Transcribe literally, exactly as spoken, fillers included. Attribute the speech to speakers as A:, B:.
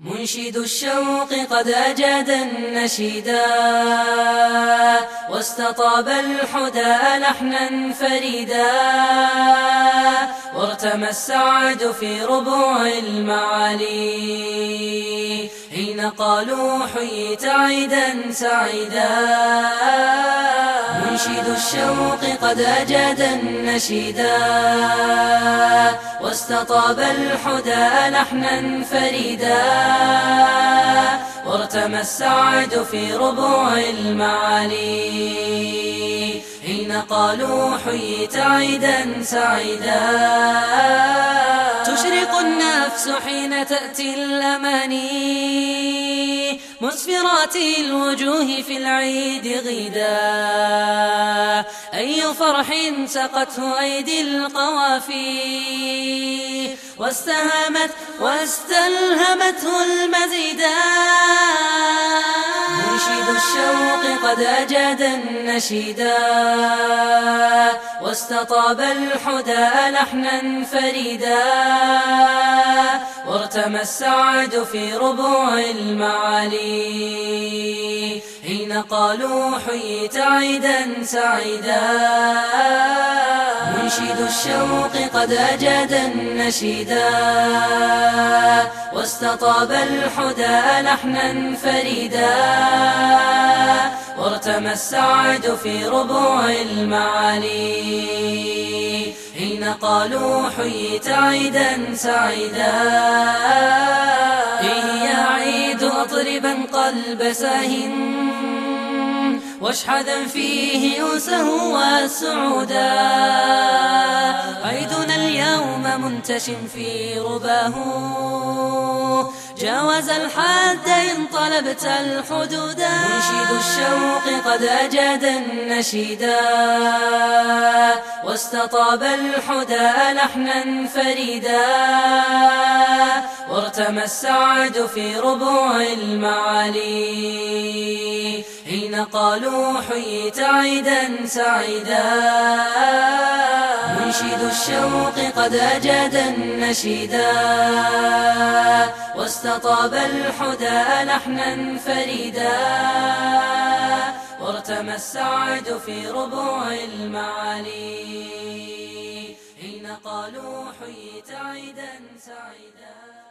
A: منشد الشوق قد أجاد النشيدا واستطاب الحدى لحنا فريدا، وارتمى السعد في ربوع المعالي حين قالوا حييت عيدا سعيدا. منشد الشوق قد أجاد النشيدا واستطاب الحدى لحنا فريدا، وارتمى السعد في ربوع المعالي حين قالوا حييت عيدا سعيدا. تشرق النفس حين تأتي الأماني مسفرات الوجوه في العيد غدا، أي فرح سقته أيدي القوافي واستهمت واستلهمته المزيدا. منشد الشوق قد أجاد النشيدا واستطاب الحدى لحنا فريدا، وارتمى السعد في ربوع المعالي حين قالوا حييت عيدا سعيدا. منشد الشوق قد أجاد النشيدا واستطاب الحدى لحنا فريدا، وارتمى السعد في ربوع المعالي حين قالوا حييت عيدا سعيدا. إيه يا عيد أطربا قلب ساه واشحذا فيه أنسه والسعودا، عيدنا اليوم منتشم في رباه جاوز الحد إن طلبت الحدودا. منشد الشوق قد أجاد النشيدا واستطاب الحدى لحنا فريدا، وارتمى السعد في ربوع المعالي حين قالوا حييت عيدا سعيدا. منشد الشوق قد أجاد النشيدا واستطاب الحدى لحنا فريدا، وارتمى السعد في ربوع المعالي حين قالوا حييت عيدا سعيدا.